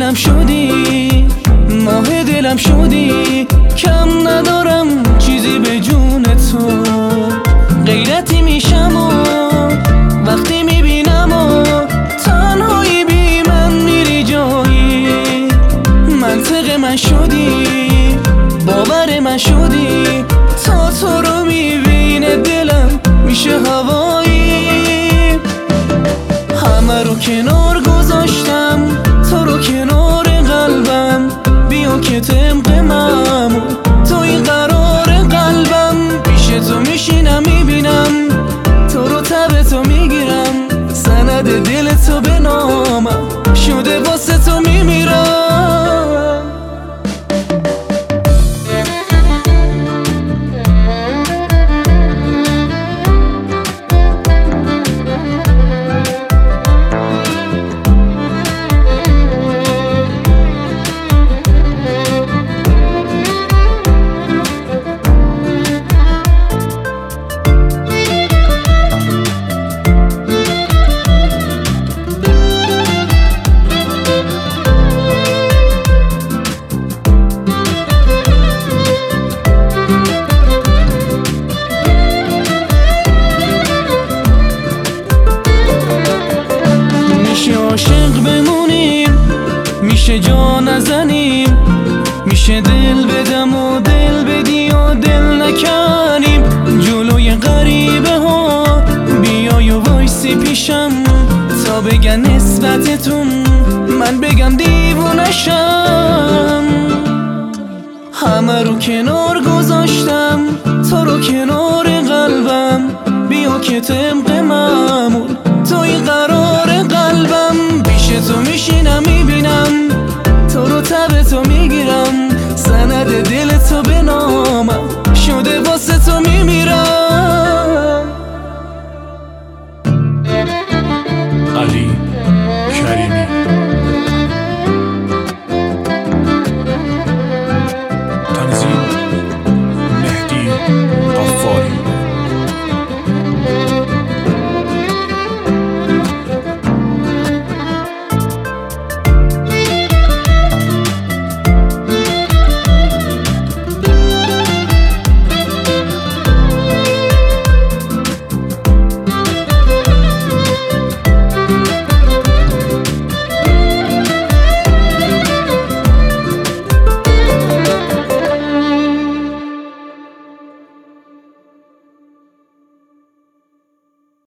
دلم شدی، ماه دلم شدی، کم ندارم چیزی به جون تو. غیرتی میشم و وقتی میبینم و تنهایی بی من میری جایی. منطق من شدی، باور من شدی، تا تو رو میبینه دلم میشه هوایی. همه رو کنار گذاشتم، تو رو کنار قلبم، بیا که طبق معمول توی قرار قلبم. پیش تو میشینم میبینم تو رو، تب تو میگیرم، سند دل تو به نامم شده، واسه تو میمیرم. عاشق بمونیم، میشه جا نزنیم، میشه دل بدم و دل بدی و دل نکنیم. جلوی غریبه ها بیای و وایسی پیشم، تا بگن نسبتتون من بگم دیوونشم. همه رو کنار گذاشتم، تو رو کنار قلبم، بیا که طبق معمول توی قرار قلبم. پیش تو میشینم